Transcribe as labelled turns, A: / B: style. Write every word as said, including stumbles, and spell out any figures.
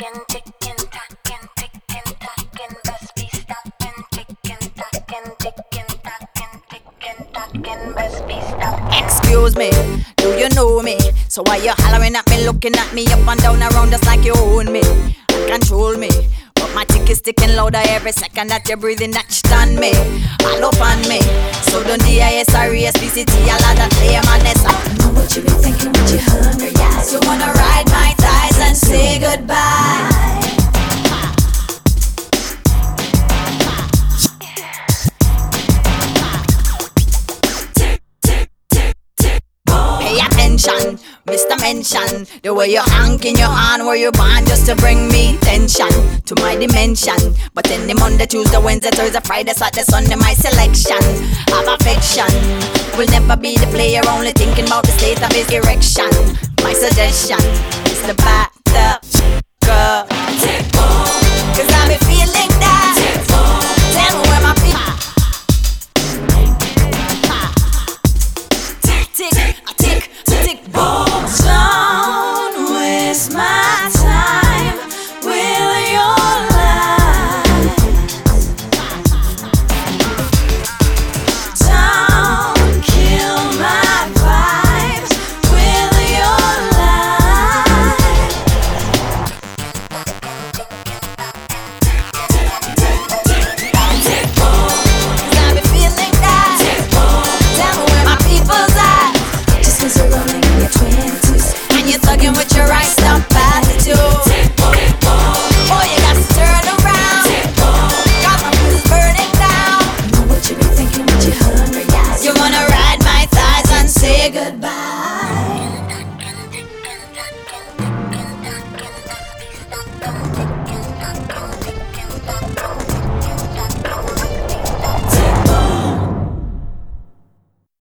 A: tacking, ticking, tacking, ticking, tacking, best be stopping, ticking, tacking, ticking, tacking, ticking, tacking, best be stopping.
B: Excuse me, do you know me? So why you hollering at me, looking at me up and down around us like you own me and control me? But my tick is ticking louder every second that you're breathing, that stun me, all up on me. So don't D I S R E S P C T, a lot of claim on this. I don't know what you be thinking with your hungry eyes. You wanna ride my thighs and say goodbye. Pay attention, Mister Mention, the way you hank in your hand where you born just to bring me tension to my dimension. But any Monday, Tuesday, Wednesday, Thursday, Friday, Saturday, Sunday, my selection of affection will never be the player, only thinking about the state of his erection. My suggestion is the back